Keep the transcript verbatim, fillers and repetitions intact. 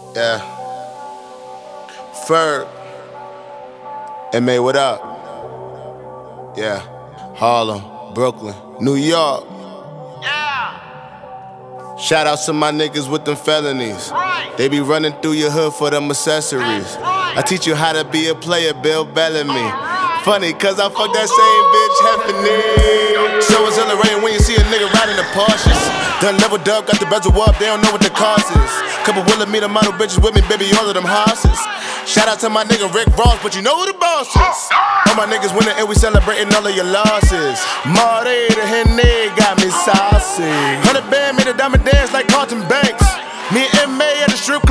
Yeah. Ferg. M A, what up? Yeah. Harlem, Brooklyn, New York. Yeah. Shout out to my niggas with them felonies. Right. They be running through your hood for them accessories. That's right. I teach you how to be a player, Bill Bellamy. Alright. Funny, cause I fuck that same bitch Heffany. So exhilarating when you see a nigga riding the Porsches. Done level dub, got the bezel up, they don't know what the cost is. Couple Wilhelmina model bitches with me, baby, all of them horses. Shout out to my nigga Rick Ross, but you know who the boss is. All my niggas winning and we celebrating all of your losses. Marty the Henny got me saucy. Hundred band made a diamond dance like Carlton Banks. Me and M A at the strip